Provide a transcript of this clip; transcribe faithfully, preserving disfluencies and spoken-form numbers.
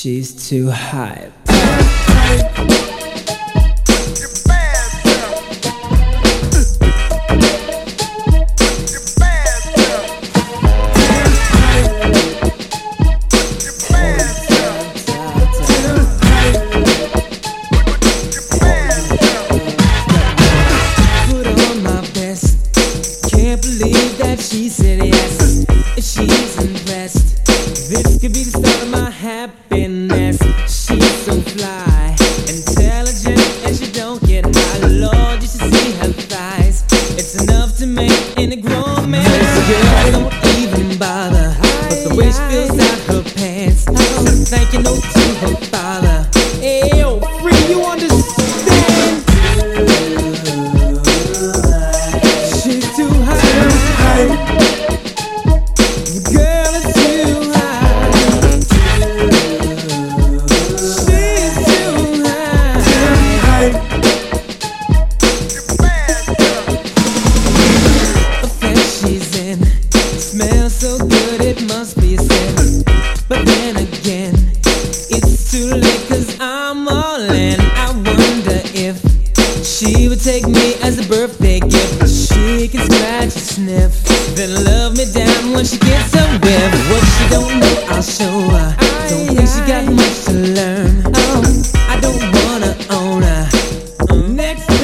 She's too high. She said yes, she's impressed. This could be the start of my happiness. She's so fly, intelligent, and she don't get high. Lord, you should see her thighs. It's enough to make any grown man. This girl don't even bother, but the way she fills out her pants, I'm thanking no to her father. Hey, yo, free, you understand? She's too high. Girl is too high. She's too high. The flesh she's in smells so good it must be a sin. But then again, it's too late cause I'm all in. I wonder if she would take me as a birthday gift. She can scratch and sniff, then love me down when she gets a whiff. What she don't know, I'll show her. Don't think she got much to learn. Oh, I don't wanna own her. Next